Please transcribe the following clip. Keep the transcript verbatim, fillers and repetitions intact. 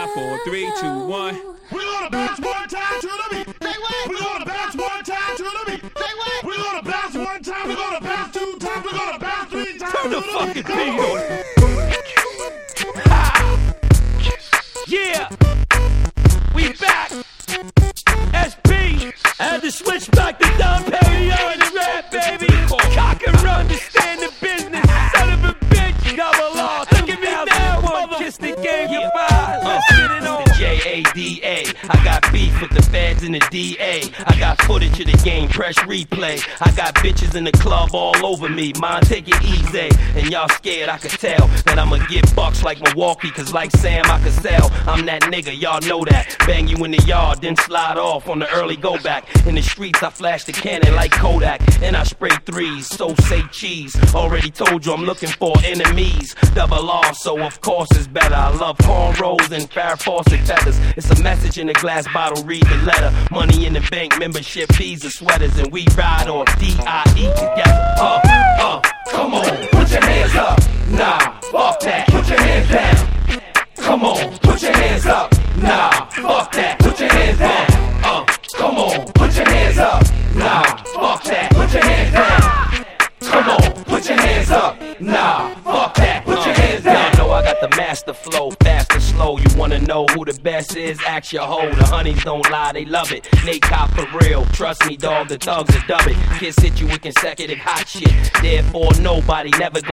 five, four, three, two, one. We're gonna bounce one time to the beat. Say what? We're gonna bounce one time to the beat. Say what? We're gonna bounce one time. We're gonna bounce two times. We're gonna bounce three times. Turn the fucking beat on. Yeah, we back. S P had to switch back to Dom Perignon and rap, baby. Cock and run to stand the business. Son of a bitch, double R. Look at me now, mother. Kiss the game goodbye. Let's get it on. J A D A. I got beef with the feds and the D A. I got footage of the game, press replay. I got bitches in the club all over me. Mine, take it easy. And y'all scared, I could tell that I'ma get bucks like Milwaukee. Cause like Sam, I could sell. I'm that nigga, y'all know that. Bang you in the yard, then slide off on the early go back. In the streets, I flash the cannon like Kodak. And I spray threes, so say cheese. Already told you I'm looking for enemies. Double R, so of course it's better. I love cornrows and Farrah Fawcett feathers. It's a message in a glass bottle, read the letter. Money in the bank, membership fees and sweaters. And we ride on D I E together. Uh, uh, come on, put your hands up. Nah, fuck that, put your hands down. Come on, put your hands up. Nah, fuck that, put your hands down. Uh, come on, put your hands up. Nah, fuck that, put your hands down. Come on, put your hands up. Nah, fuck that, put your hands down. Y'all know I got the master flow, fast and slow. You wanna know who the best is? Ask your hoe. The honeys don't lie, they love it. Nate Cop for real. Trust me, dog, the thugs will dub it. Kids hit you with consecutive hot shit. Therefore, nobody never